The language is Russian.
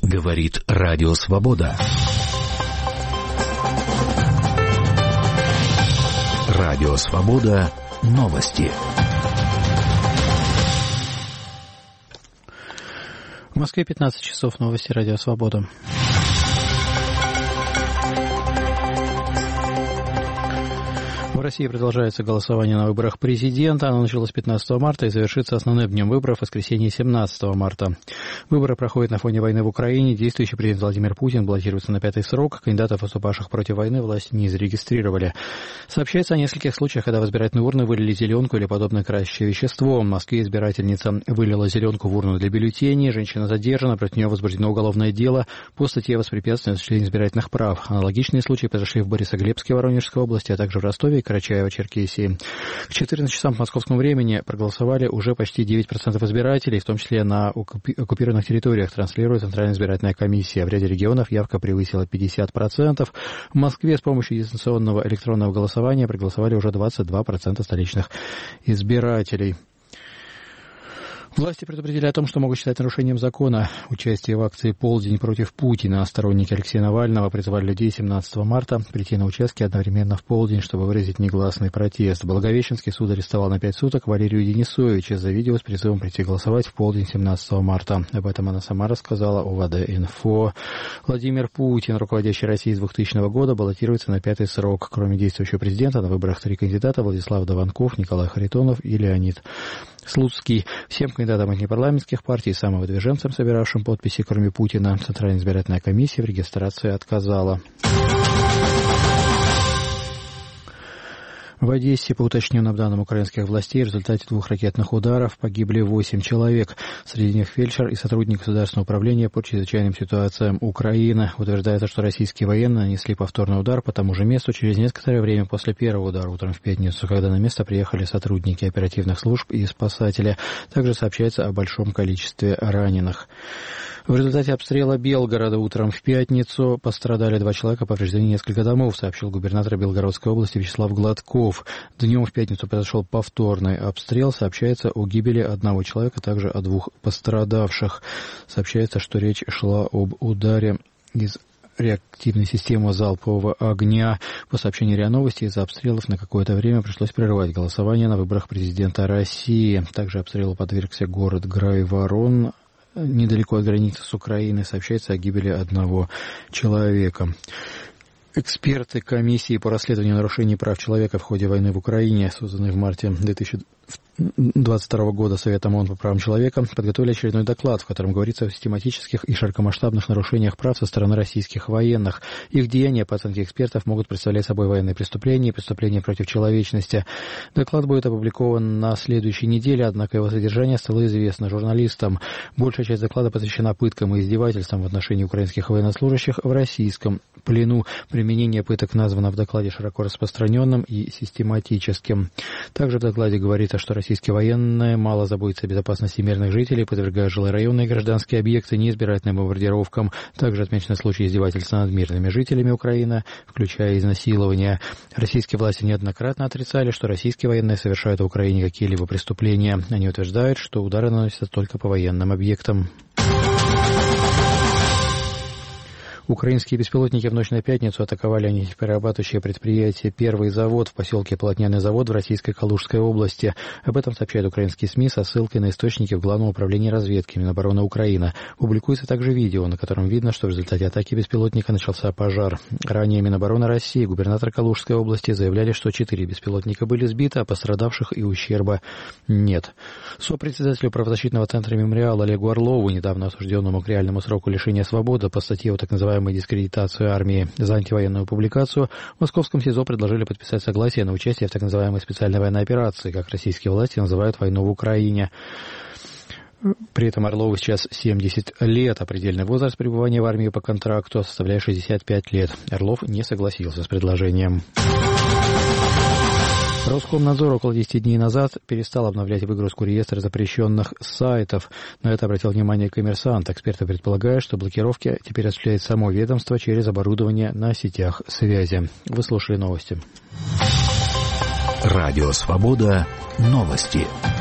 Говорит Радио Свобода. Радио Свобода. Новости. В Москве 15 часов. Новости Радио Свобода. В России продолжается голосование на выборах президента. Оно началось 15 марта и завершится основным днем выборов в воскресенье 17 марта. Выборы проходят на фоне войны в Украине. Действующий президент Владимир Путин баллотируется на 5-й срок. Кандидатов, выступавших против войны, власти не зарегистрировали. Сообщается о нескольких случаях, когда в избирательную урну вылили зеленку или подобное красящее вещество. В Москве избирательница вылила зеленку в урну для бюллетеней. Женщина задержана, против нее возбуждено уголовное дело по статье «Воспрепятствование осуществлению избирательных прав». Аналогичные случаи произошли в Борисоглебске Воронежской области, а также в Ростове и Карачаево-Черкесии. К 14 часам по московскому времени проголосовали уже почти 9% избирателей, в том числе на оккупированных территориях, транслирует Центральная избирательная комиссия. В ряде регионов явка превысила 50%. В Москве с помощью дистанционного электронного голосования проголосовали уже 22% столичных избирателей. Власти предупредили о том, что могут считать нарушением закона участие в акции «Полдень против Путина». Сторонники Алексея Навального призвали людей 17 марта прийти на участки одновременно в полдень, чтобы выразить негласный протест. Благовещенский суд арестовал на 5 суток Валерию Денисович из-за видео с призывом прийти голосовать в полдень 17 марта. Об этом она сама рассказала ОВД-Инфо. Владимир Путин, руководящий Россией с 2000 года, баллотируется на 5-й срок. Кроме действующего президента, на выборах 3 кандидата: Владислав Даванков, Николай Харитонов и Леонид Слуцкий. Всем кандидатам от непарламентских партий и самовыдвиженцам, собиравшим подписи, кроме Путина, Центральная избирательная комиссия в регистрации отказала. В Одессе, по уточненным данным украинских властей, в результате 2 ракетных ударов погибли 8 человек. Среди них фельдшер и сотрудник Государственного управления по чрезвычайным ситуациям Украины. Утверждается, что российские военные нанесли повторный удар по тому же месту через некоторое время после первого удара утром в пятницу, когда на место приехали сотрудники оперативных служб и спасатели. Также сообщается о большом количестве раненых. В результате обстрела Белгорода утром в пятницу пострадали 2 человека, повреждены несколько домов, сообщил губернатор Белгородской области Вячеслав Гладков. Днем в пятницу произошел повторный обстрел. Сообщается о гибели 1 человека, также о 2 пострадавших. Сообщается, что речь шла об ударе из реактивной системы залпового огня. По сообщению РИА Новости, из-за обстрелов на какое-то время пришлось прерывать голосование на выборах президента России. Также обстрелу подвергся город Грайворон, недалеко от границы с Украиной. Сообщается о гибели 1 человека. Эксперты комиссии по расследованию нарушений прав человека в ходе войны в Украине, созданной в марте 2022 года Советом ООН по правам человека, подготовили очередной доклад, в котором говорится о систематических и широкомасштабных нарушениях прав со стороны российских военных. Их деяния, по оценке экспертов, могут представлять собой военные преступления и преступления против человечности. Доклад будет опубликован на следующей неделе, однако его содержание стало известно журналистам. Большая часть доклада посвящена пыткам и издевательствам в отношении украинских военнослужащих в российском плену. Применение пыток названо в докладе широко распространенным и систематическим. Также в докладе говорится, что российские военные мало заботятся о безопасности мирных жителей, подвергая жилорайонные и гражданские объекты неизбирательным бомбардировкам. Также отмечены случаи издевательства над мирными жителями Украины, включая изнасилования. Российские власти неоднократно отрицали, что российские военные совершают в Украине какие-либо преступления. Они утверждают, что удары наносятся только по военным объектам. Украинские беспилотники в ночь на пятницу атаковали нефтеперерабатывающее предприятие «Первый завод» в поселке Полотняный завод в российской Калужской области. Об этом сообщают украинские СМИ со ссылкой на источники в Главном управлении разведки Минобороны Украины. Публикуется также видео, на котором видно, что в результате атаки беспилотника начался пожар. Ранее Минобороны России и губернатор Калужской области заявляли, что 4 беспилотника были сбиты, а пострадавших и ущерба нет. Сопредседателю правозащитного центра «Мемориал» Олегу Орлову, недавно осужденному к реальному сроку лишения свободы по статье о так называемой дискредитацию армии за антивоенную публикацию, в московском СИЗО предложили подписать согласие на участие в так называемой специальной военной операции, как российские власти называют войну в Украине. При этом Орлову сейчас 70 лет, а предельный возраст пребывания в армии по контракту составляет 65 лет. Орлов не согласился с предложением. Роскомнадзор около 10 дней назад перестал обновлять выгрузку реестра запрещенных сайтов. На это обратил внимание «Коммерсант». Эксперты предполагают, что блокировки теперь осуществляет само ведомство через оборудование на сетях связи. Вы слушали новости. Радио «Свобода». Новости.